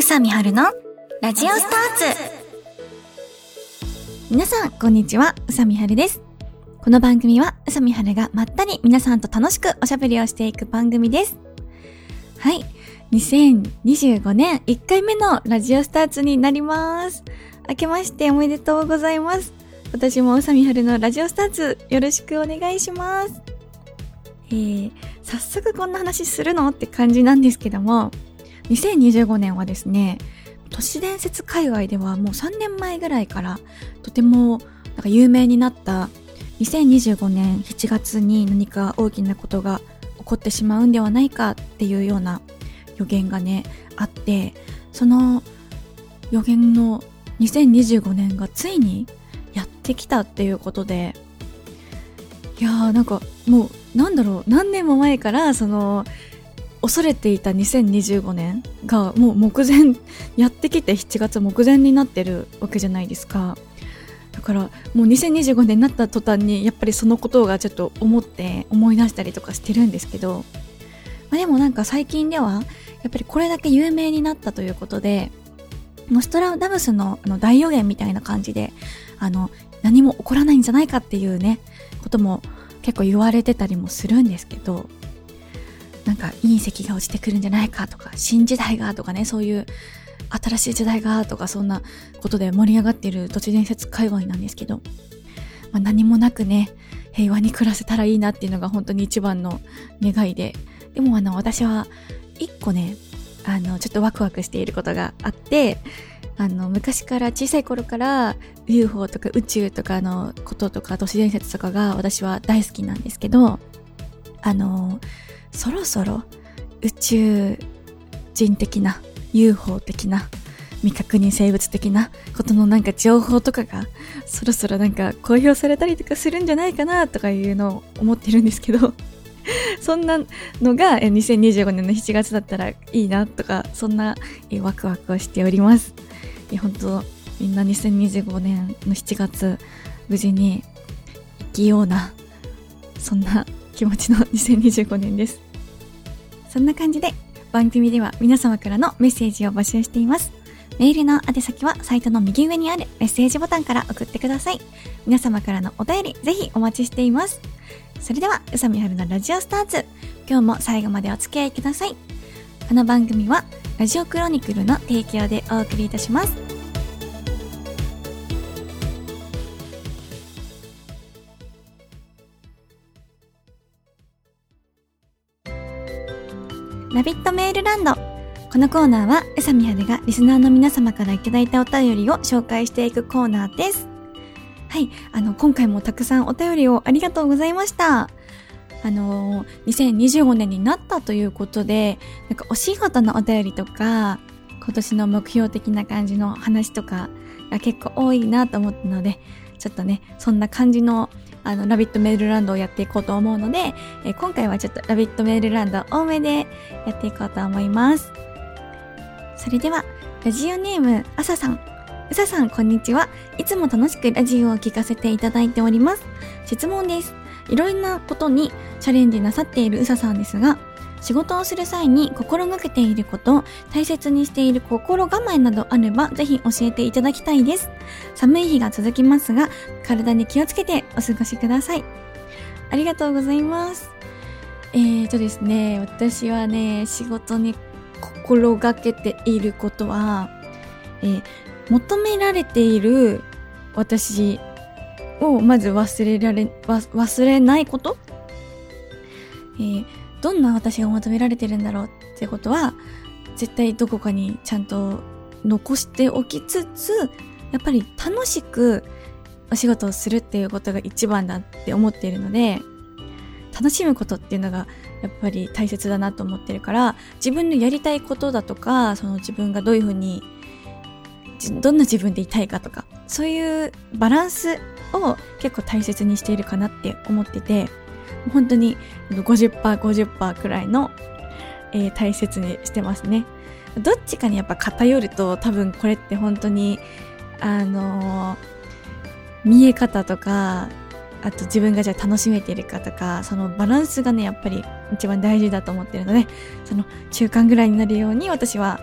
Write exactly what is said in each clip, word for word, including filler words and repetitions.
佐美春のラジオスターツ。皆さんこんにちは、宇佐美春です。この番組は宇佐美春がまったり皆さんと楽しくおしゃべりをしていく番組です。はい、にせんにじゅうごねんいっかいめのラジオスターツになります。明けましておめでとうございます。私も宇佐美春のラジオスターツよろしくお願いします。えー、早速こんな話するのって感じなんですけども、にせんにじゅうごねんはですね、都市伝説界隈ではもうさんねんまえぐらいからとてもなんか有名になったにせんにじゅうごねんしちがつに何か大きなことが起こってしまうんではないかっていうような予言がねあって、その予言のにせんにじゅうごねんがついにやってきたっていうことで、いやーなんかもうなんだろう、何年も前からその恐れていたにせんにじゅうごねんがもう目前やってきて、しちがつ目前になってるわけじゃないですか。だからもうにせんにじゅうごねんになった途端にやっぱりそのことがちょっと思って思い出したりとかしてるんですけど、まあ、でもなんか最近ではやっぱりこれだけ有名になったということで、ノストラダムスのあの大予言みたいな感じであの何も起こらないんじゃないかっていうねことも結構言われてたりもするんですけど、なんか隕石が落ちてくるんじゃないかとか、新時代がとかね、そういう新しい時代がとか、そんなことで盛り上がっている都市伝説界隈なんですけど、まあ、何もなくね平和に暮らせたらいいなっていうのが本当に一番の願いで、でもあの私は一個ねあのちょっとワクワクしていることがあって、あの昔から小さい頃から ユーフォー とか宇宙とかのこととか都市伝説とかが私は大好きなんですけど、あのそろそろ宇宙人的な ユーフォー 的な未確認生物的なことのなんか情報とかがそろそろなんか公表されたりとかするんじゃないかなとかいうのを思ってるんですけどそんなのがにせんにじゅうごねんのしちがつだったらいいなとか、そんなワクワクをしております。本当みんなにせんにじゅうごねんのしちがつ無事に生きような、そんな気持ちのにせんにじゅうごねんです。そんな感じで番組では皆様からのメッセージを募集しています。メールの宛先はサイトの右上にあるメッセージボタンから送ってください。皆様からのお便りぜひお待ちしています。それでは宇佐美春のラジオスターツ、今日も最後までお付き合いください。この番組はラジオクロニクルの提供でお送りいたします。ラビットメールランド。このコーナーは宇佐美春がリスナーの皆様からいただいたお便りを紹介していくコーナーです。はい、あの今回もたくさんお便りをありがとうございました。あのにせんにじゅうごねんになったということで、なんかお仕事のお便りとか今年の目標的な感じの話とかが結構多いなと思ったので、ちょっとねそんな感じのあのラビットメールランドをやっていこうと思うので、えー、今回はちょっとラビットメールランド多めでやっていこうと思います。それではラジオネームあささん。うささんこんにちは。いつも楽しくラジオを聞かせていただいております。質問です。いろいろなことにチャレンジなさっているうささんですが、仕事をする際に心がけていること、大切にしている心構えなどあればぜひ教えていただきたいです。寒い日が続きますが、体に気をつけてお過ごしください。ありがとうございます。えーとですね、私はね、仕事に心がけていることは、えー、求められている私をまず忘れられ、忘れないこと、えーどんな私が求められてるんだろうってことは絶対どこかにちゃんと残しておきつつ、やっぱり楽しくお仕事をするっていうことが一番だって思っているので、楽しむことっていうのがやっぱり大切だなと思ってるから、自分のやりたいことだとか、その自分がどういうふうにどんな自分でいたいかとか、そういうバランスを結構大切にしているかなって思ってて、本当に ごじゅっパーセントごじゅっパーセント くらいの、えー、大切にしてますね。どっちかにやっぱ偏ると多分これって本当にあのー、見え方とか、あと自分がじゃあ楽しめているかとか、そのバランスがねやっぱり一番大事だと思ってるので、その中間ぐらいになるように私は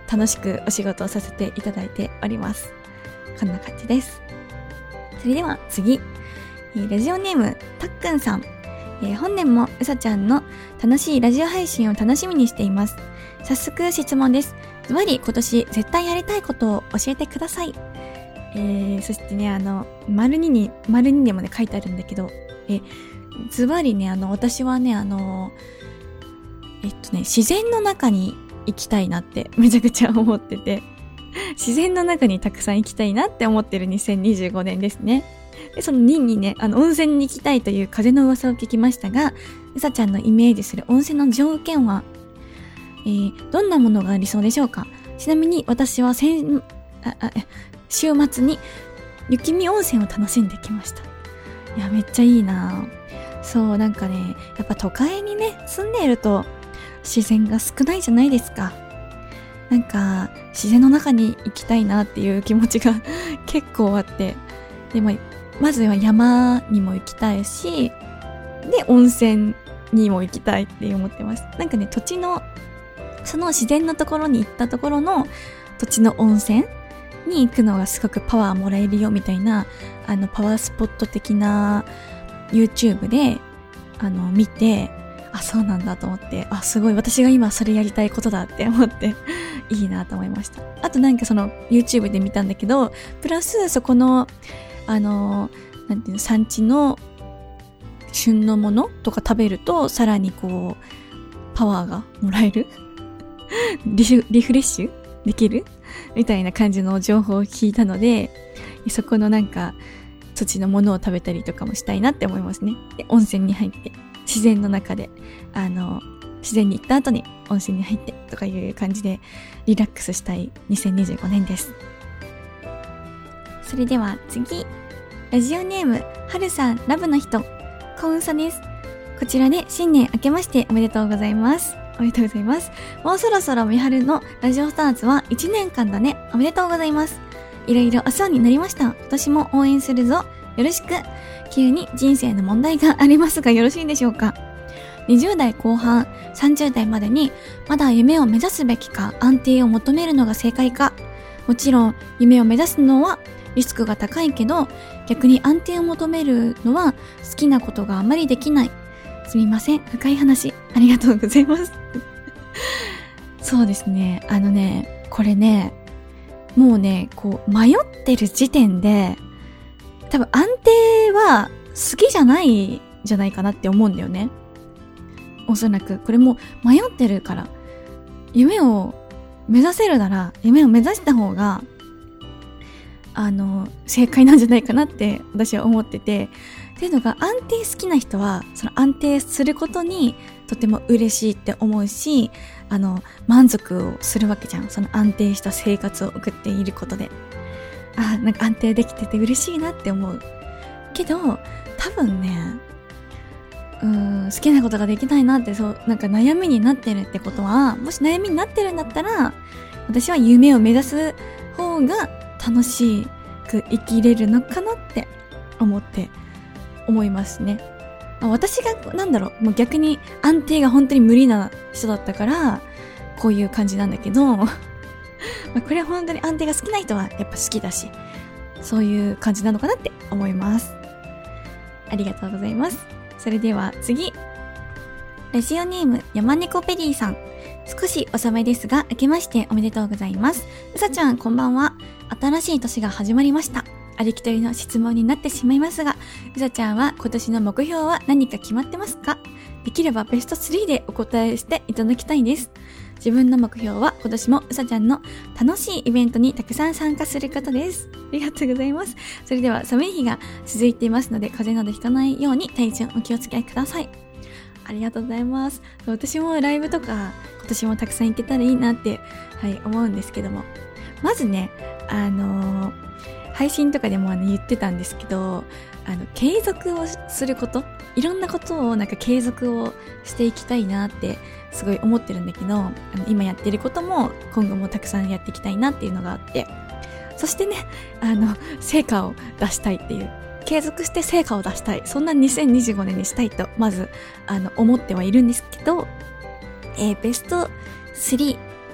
楽しくお仕事をさせていただいております。こんな感じです。それでは次、ラジオネームたっくんさん、えー、本年もうさちゃんの楽しいラジオ配信を楽しみにしています。早速質問です。ズバリ今年絶対やりたいことを教えてください。えー、そしてね、あの丸にに丸にでもね書いてあるんだけど、えズバリね、あの私はね、あのえっとね自然の中に行きたいなってめちゃくちゃ思ってて、自然の中にたくさん行きたいなって思ってるにせんにじゅうごねんですね。でそのににね、あの温泉に行きたいという風の噂を聞きましたが、うさちゃんのイメージする温泉の条件は、えー、どんなものがありそうでしょうか。ちなみに私は先ああ週末に雪見温泉を楽しんできました。いやめっちゃいいな。そうなんかね、やっぱ都会にね住んでいると自然が少ないじゃないですか。なんか自然の中に行きたいなっていう気持ちが結構あって、でもまずは山にも行きたいし、で温泉にも行きたいって思ってます。なんかね、土地のその自然のところに行ったところの土地の温泉に行くのがすごくパワーもらえるよみたいな、あのパワースポット的な YouTube であの見て、あ、そうなんだと思って、あ、すごい私が今それやりたいことだって思っていいなと思いました。あとなんかその YouTube で見たんだけど、プラスそこのあのなんていうの、産地の旬のものとか食べるとさらにこうパワーがもらえるリフ、リフレッシュできるみたいな感じの情報を聞いたので、そこのなんか土地のものを食べたりとかもしたいなって思いますね。で温泉に入って自然の中であの自然に行った後に温泉に入ってとかいう感じでリラックスしたいにせんにじゅうごねんです。それでは次、ラジオネームはるさんラブの人、コウンサです。こちらで新年明けましておめでとうございます。おめでとうございます。もうそろそろみはるのラジオスターズはいちねんかんだね。おめでとうございます。いろいろお世話になりました。今年も応援するぞ。よろしく。急に人生の問題がありますがよろしいでしょうか。にじゅう代後半、さんじゅう代までにまだ夢を目指すべきか、安定を求めるのが正解か。もちろん夢を目指すのはリスクが高いけど、逆に安定を求めるのは好きなことがあまりできない。すみません、深い話ありがとうございますそうですね、あのね、これね、もうね、こう迷ってる時点で多分安定は好きじゃないんじゃないかなって思うんだよね。おそらくこれも迷ってるから、夢を目指せるなら夢を目指した方があの正解なんじゃないかなって私は思ってて、っていうのが、安定好きな人はその安定することにとても嬉しいって思うし、あの満足をするわけじゃん。その安定した生活を送っていることで、あ、なんか安定できてて嬉しいなって思うけど、多分ね、うーん好きなことができないなって、そうなんか悩みになってるってことは、もし悩みになってるんだったら、私は夢を目指す方が楽しく生きれるのかなって思って思いますね。私がなんだろう、もう逆に安定が本当に無理な人だったからこういう感じなんだけどこれは本当に安定が好きな人はやっぱ好きだし、そういう感じなのかなって思います。ありがとうございます。それでは次、ラジオネーム山猫ペリーさん、少し遅めですが明けましておめでとうございます。うさちゃんこんばんは。新しい年が始まりました。ありきたりの質問になってしまいますが、うさちゃんは今年の目標は何か決まってますか？できればベストスリーでお答えしていただきたいです。自分の目標は今年もうさちゃんの楽しいイベントにたくさん参加することです。ありがとうございます。それでは寒い日が続いていますので、風邪などひかないように体調お気をつけください。ありがとうございます。私もライブとか今年もたくさん行けたらいいなって、はい、思うんですけども、まずね、あのー、配信とかでもあの言ってたんですけど、あの継続をすること、いろんなことをなんか継続をしていきたいなってすごい思ってるんだけど、あの今やってることも今後もたくさんやっていきたいなっていうのがあって、そしてね、あの成果を出したいっていう、継続して成果を出したい、そんなにせんにじゅうごねんにしたいとまずあの思ってはいるんですけど、えー、ベストスリー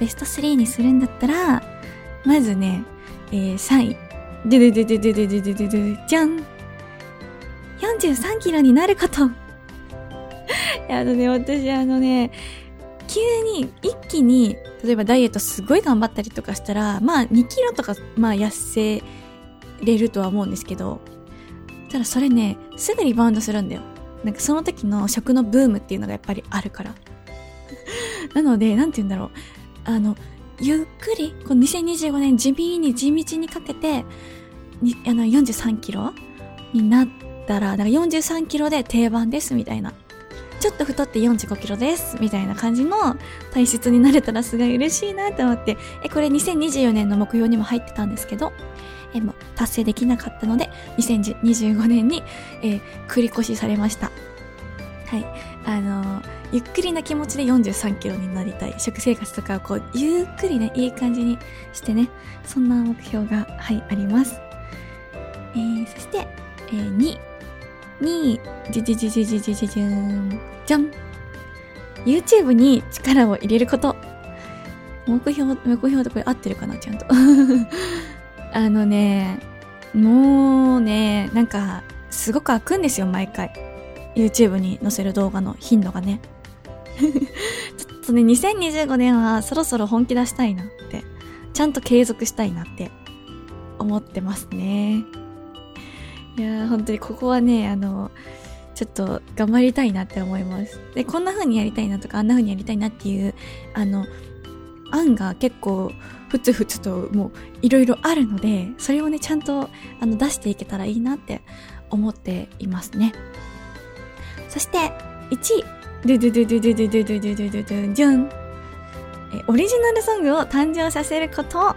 ベストスリーにするんだったら、まずね、えー、さんい。ででででででででででじゃん。よんじゅうさんキロになること。あのね、私あのね、急に一気に、例えばダイエットすごい頑張ったりとかしたら、まあにキロとか、まあ痩せれるとは思うんですけど、ただそれね、すぐリバウンドするんだよ。なんかその時の食のブームっていうのがやっぱりあるから。なので、なんて言うんだろう。あの、ゆっくり、このにせんにじゅうごねん地味に地道にかけて、にあのよんじゅうさんキロになったら、だからよんじゅうさんキロで定番ですみたいな。ちょっと太ってよんじゅうごキロですみたいな感じの体質になれたらすごい嬉しいなって思って、え、これにせんにじゅうよねんの目標にも入ってたんですけど、え、もう達成できなかったので、にせんにじゅうごねんに、えー、繰り越しされました。はい。あのー、ゆっくりな気持ちでよんじゅうさんキロになりたい。食生活とかをこう、ゆっくりね、いい感じにしてね、そんな目標が、はい、あります。えー、そして、えー、に、に、じじじじじじじじーん、じゃん YouTube に力を入れること。目標、目標とこれ合ってるかなちゃんと。あのね、もうね、なんか、すごく開くんですよ、毎回。YouTube に載せる動画の頻度がね。ちょっとね、にせんにじゅうごねんはそろそろ本気出したいなって、ちゃんと継続したいなって思ってますね。いやー、本当にここはね、あの、ちょっと頑張りたいなって思います。で、こんな風にやりたいなとか、あんな風にやりたいなっていう、あの、案が結構、ふつふつともういろいろあるので、それをね、ちゃんとあの出していけたらいいなって思っていますね。そして、いちい。ドゥドゥドゥドゥドゥドゥドゥドゥドゥドゥドゥドゥじゃん。え、オリジナルソングを誕生させること。はい。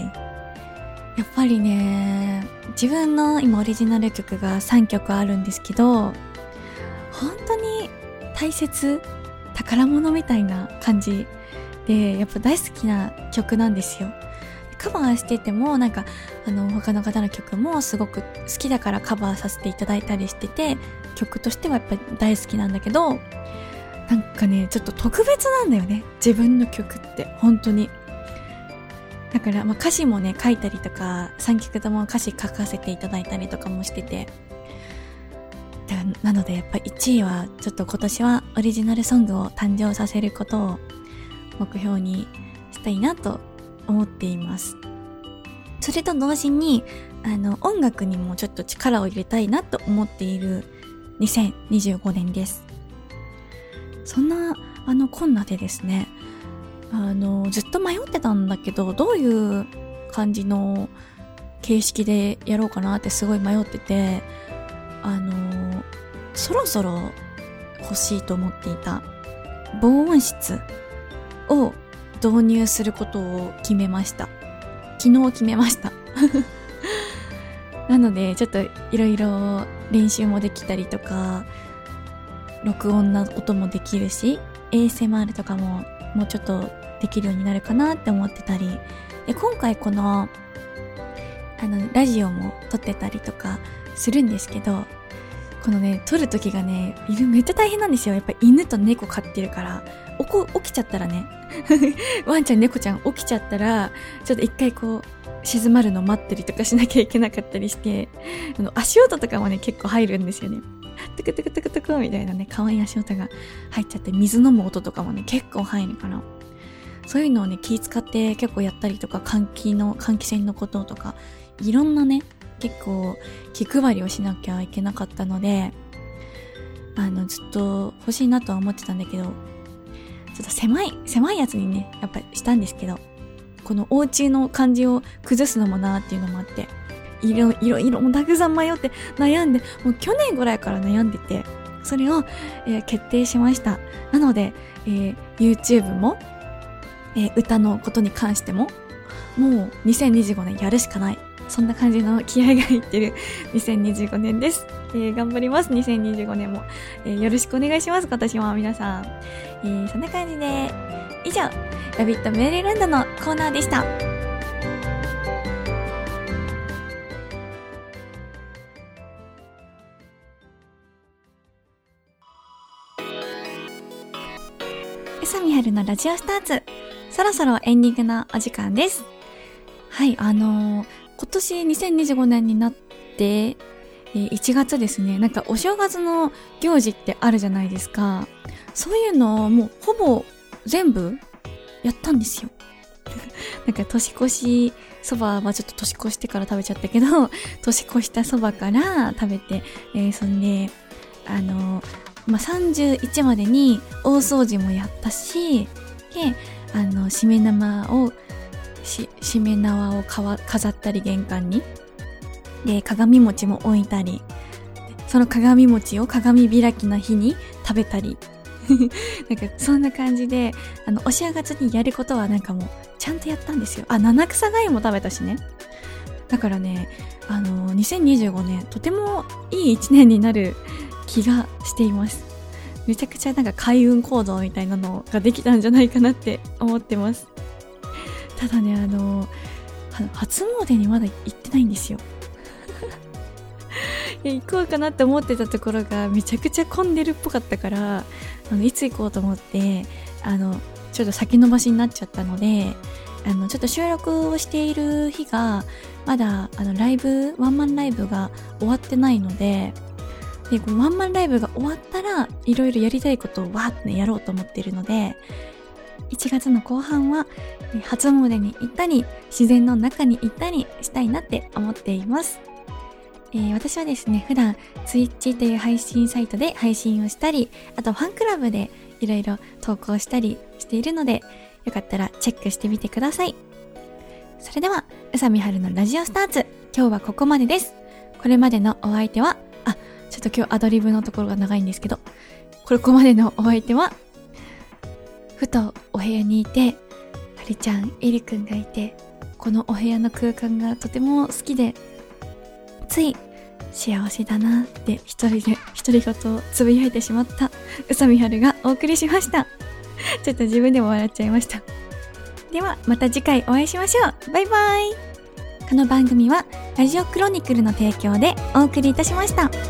やっぱりね、自分の今オリジナル曲がさんきょくあるんですけど、本当に大切、宝物みたいな感じで、やっぱ大好きな曲なんですよ。カバーしてても、なんか、あの、他の方の曲もすごく好きだからカバーさせていただいたりしてて、曲としてはやっぱり大好きなんだけど、なんかね、ちょっと特別なんだよね。自分の曲って、本当に。だから、まあ、歌詞もね、書いたりとか、さんきょくとも歌詞書かせていただいたりとかもしてて、なのでやっぱいちいは、ちょっと今年はオリジナルソングを誕生させることを目標にしたいなと思っています。それと同時に、あの、音楽にもちょっと力を入れたいなと思っているにせんにじゅうごねんです。そんな、あの、こんなでですね、あの、ずっと迷ってたんだけど、どういう感じの形式でやろうかなってすごい迷ってて、あの、そろそろ欲しいと思っていた防音室を導入することを決めました。昨日決めました。なので、ちょっといろいろ練習もできたりとか、録音な音もできるし、エーエスエムアール とかももうちょっとできるようになるかなって思ってたり、で今回この、あの、ラジオも撮ってたりとかするんですけど、このね、撮るときがね、めっちゃ大変なんですよ。やっぱ犬と猫飼ってるから、おこ起きちゃったらね、ワンちゃん猫ちゃん起きちゃったら、ちょっと一回こう、静まるの待ったりとかしなきゃいけなかったりして、あの足音とかもね、結構入るんですよね。トゥクトゥクトゥクトゥクみたいなね、可愛い足音が入っちゃって、水飲む音とかもね、結構入るから。そういうのをね、気使って結構やったりとか、換気の、換気扇のこととか、いろんなね、結構気配りをしなきゃいけなかったので、あの、ずっと欲しいなとは思ってたんだけど、ちょっと狭い、狭いやつにね、やっぱりしたんですけど、このお家の感じを崩すのもなーっていうのもあって、いろいろいろもたくさん迷って悩んで、もう去年ぐらいから悩んでて、それを、えー、決定しました。なので、えー、YouTube も、えー、歌のことに関しても、もうにせんにじゅうごねんやるしかない。そんな感じの気合が入ってるにせんにじゅうごねんです。えー、頑張ります。にせんにじゅうごねんも、えー。よろしくお願いします。今年も皆さん。えー、そんな感じで、以上、ラビットメールランドのコーナーでした。宇佐美春のラジオスターツ。 そろそろエンディングのお時間です。はい、あのー、今年にせんにじゅうごねんになって、えー、いちがつですね、なんかお正月の行事ってあるじゃないですか。そういうのをもうほぼ全部やったんですよ。なんか年越しそばはちょっと年越してから食べちゃったけど、年越したそばから食べて、えー、そんで、あのー、まあ、さんじゅういちまでに大掃除もやったし、で、あの、しめ縄を、し、しめ縄をかわ飾ったり玄関に。で、鏡餅も置いたり、その鏡餅を鏡開きの日に食べたり。なんかそんな感じで、あの、お正月にやることはなんかもう、ちゃんとやったんですよ。あ、七草がゆも食べたしね。だからね、あの、にせんにじゅうごねん、とてもいい一年になる気がしています。めちゃくちゃなんか開運行動みたいなのができたんじゃないかなって思ってます。ただね、あの、初詣にまだ行ってないんですよ。行こうかなって思ってたところがめちゃくちゃ混んでるっぽかったから、あのいつ行こうと思って、あの、ちょっと先延ばしになっちゃったので、あの、ちょっと収録をしている日が、まだ、あの、ライブ、ワンマンライブが終わってないので、で、このワンマンライブが終わったら、いろいろやりたいことをわーってね、やろうと思っているので、いちがつの後半は、初詣に行ったり、自然の中に行ったりしたいなって思っています。えー、私はですね、普段、Twitch という配信サイトで配信をしたり、あとファンクラブでいろいろ投稿したりしているので、よかったらチェックしてみてください。それでは、宇佐美春のラジオスターツ、今日はここまでです。これまでのお相手は、あ、ちょっと今日アドリブのところが長いんですけど、ここまでのお相手は、ふとお部屋にいて、はりちゃん、えりくんがいて、このお部屋の空間がとても好きで、つい幸せだなって一人で独り言をつぶやいてしまった宇佐美春がお送りしました。ちょっと自分でも笑っちゃいました。ではまた次回お会いしましょう。バイバイ。この番組はラジオクロニクルの提供でお送りいたしました。